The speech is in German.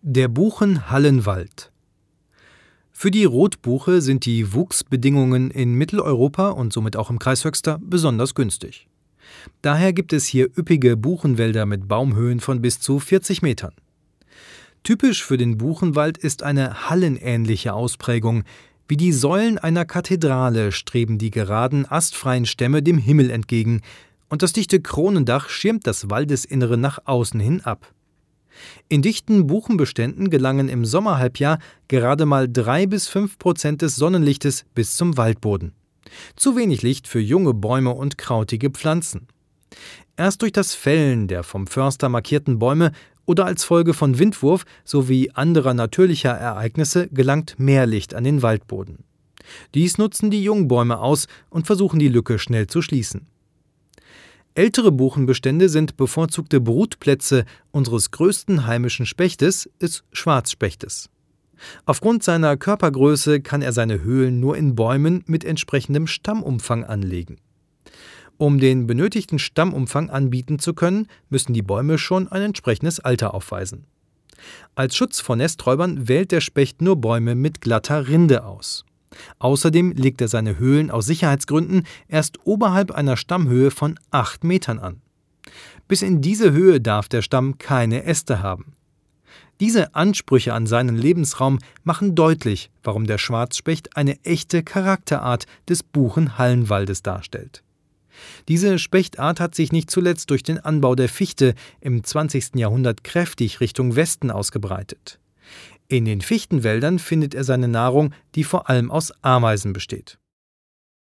Der Buchenhallenwald. Für die Rotbuche sind die Wuchsbedingungen in Mitteleuropa und somit auch im Kreis Höxter besonders günstig. Daher gibt es hier üppige Buchenwälder mit Baumhöhen von bis zu 40 Metern. Typisch für den Buchenwald ist eine hallenähnliche Ausprägung. Wie die Säulen einer Kathedrale streben die geraden, astfreien Stämme dem Himmel entgegen, und das dichte Kronendach schirmt das Waldesinnere nach außen hin ab. In dichten Buchenbeständen gelangen im Sommerhalbjahr gerade mal 3-5% des Sonnenlichtes bis zum Waldboden. Zu wenig Licht für junge Bäume und krautige Pflanzen. Erst durch das Fällen der vom Förster markierten Bäume oder als Folge von Windwurf sowie anderer natürlicher Ereignisse gelangt mehr Licht an den Waldboden. Dies nutzen die Jungbäume aus und versuchen die Lücke schnell zu schließen. Ältere Buchenbestände sind bevorzugte Brutplätze unseres größten heimischen Spechtes, des Schwarzspechtes. Aufgrund seiner Körpergröße kann er seine Höhlen nur in Bäumen mit entsprechendem Stammumfang anlegen. Um den benötigten Stammumfang anbieten zu können, müssen die Bäume schon ein entsprechendes Alter aufweisen. Als Schutz vor Nesträubern wählt der Specht nur Bäume mit glatter Rinde aus. Außerdem legt er seine Höhlen aus Sicherheitsgründen erst oberhalb einer Stammhöhe von 8 Metern an. Bis in diese Höhe darf der Stamm keine Äste haben. Diese Ansprüche an seinen Lebensraum machen deutlich, warum der Schwarzspecht eine echte Charakterart des Buchenhallenwaldes darstellt. Diese Spechtart hat sich nicht zuletzt durch den Anbau der Fichte im 20. Jahrhundert kräftig Richtung Westen ausgebreitet. In den Fichtenwäldern findet er seine Nahrung, die vor allem aus Ameisen besteht.